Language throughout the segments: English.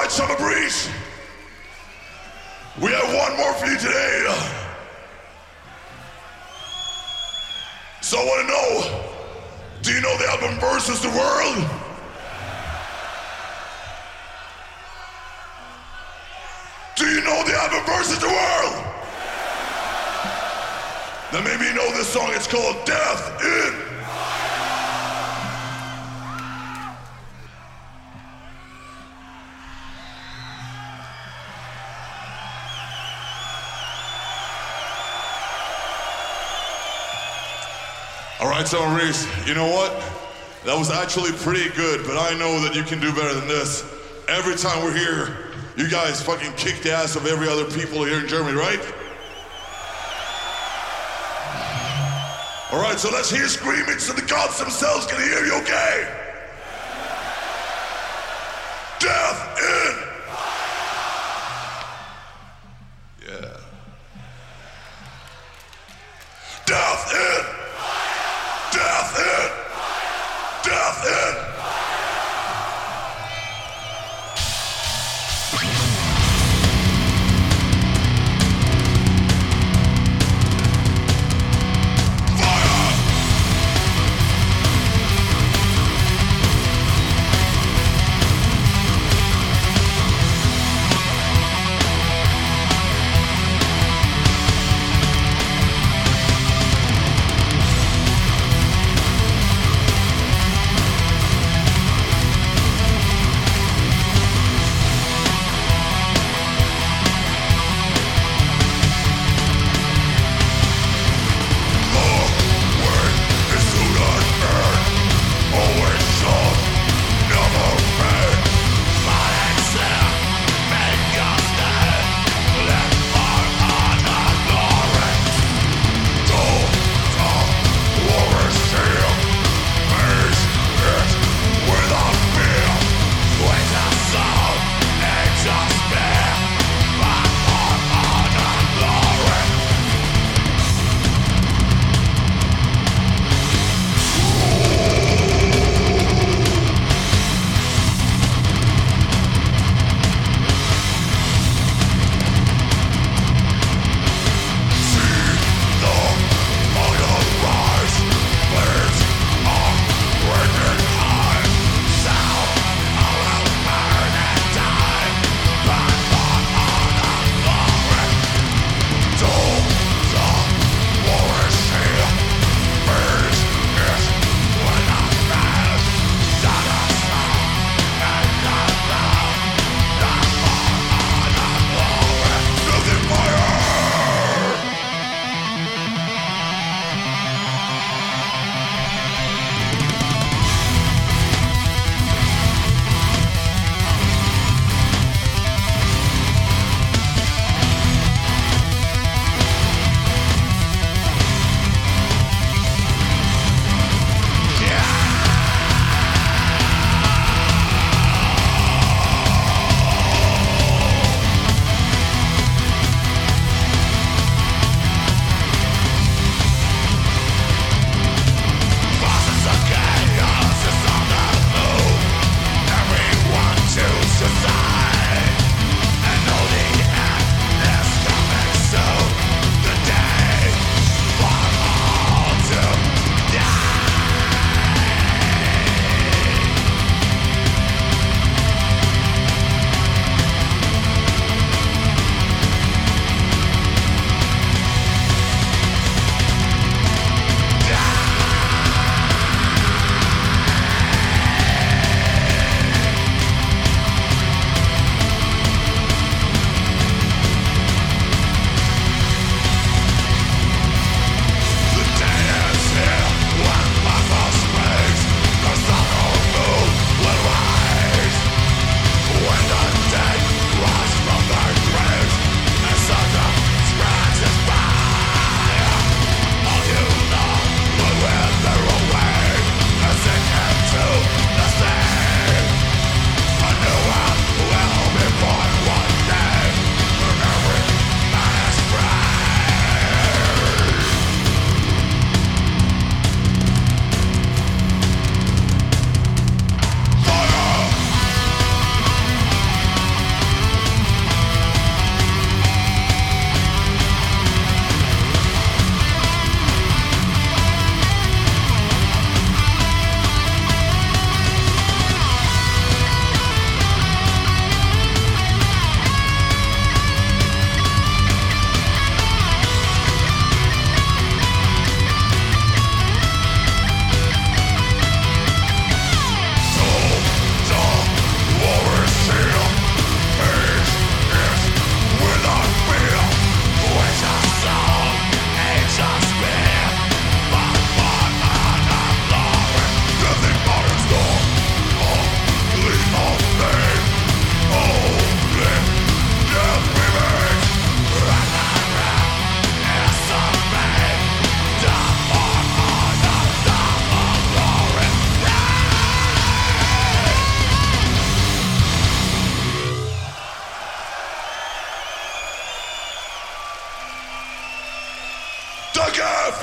right, Summer Breeze. We have one more for you today. So I want to know, do you know the album Versus the World? Do you know the album Versus the World? Now maybe you know this song, it's called Death in. All right, Summer Breeze, you know what? That was actually pretty good, but I know that you can do better than this. Every time we're here, you guys fucking kick the ass of every other people here in Germany, right? All right, so let's hear screaming so the gods themselves can hear you, okay? Death in! Yeah. Death in! Death in! Death in!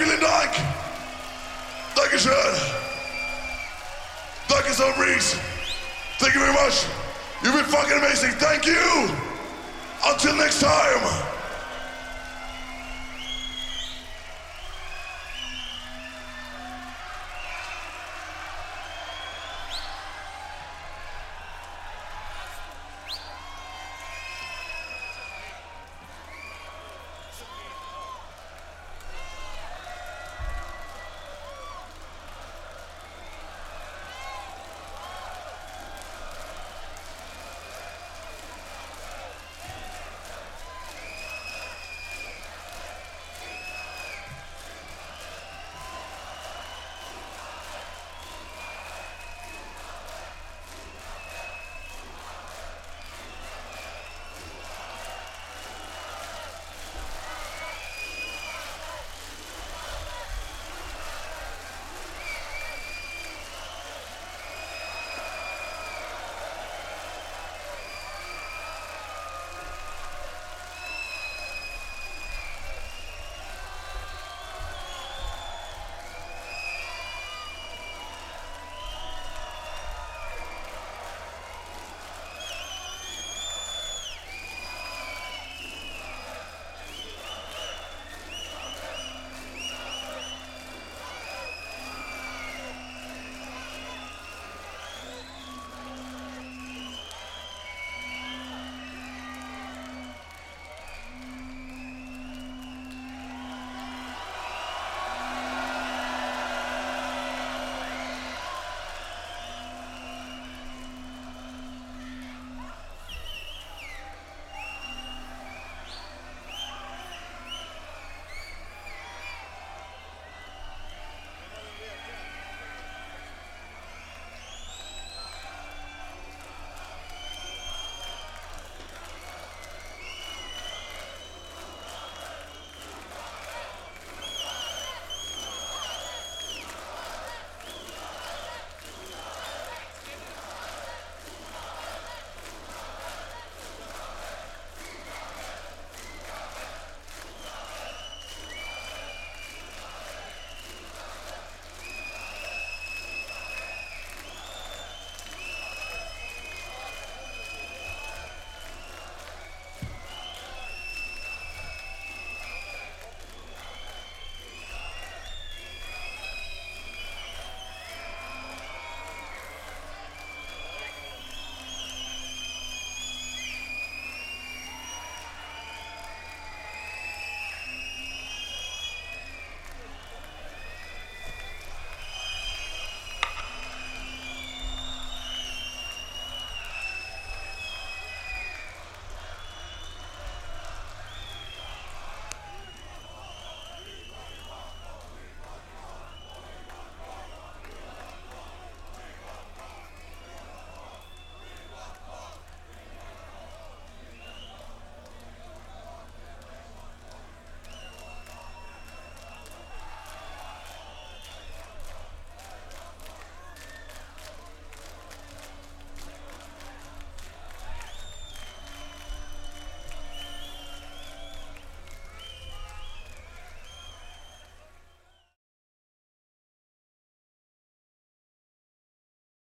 vielen Dank. Dankeschön. Danke so, Reese. Thank you very much. You've been fucking amazing. Thank you. Until next time.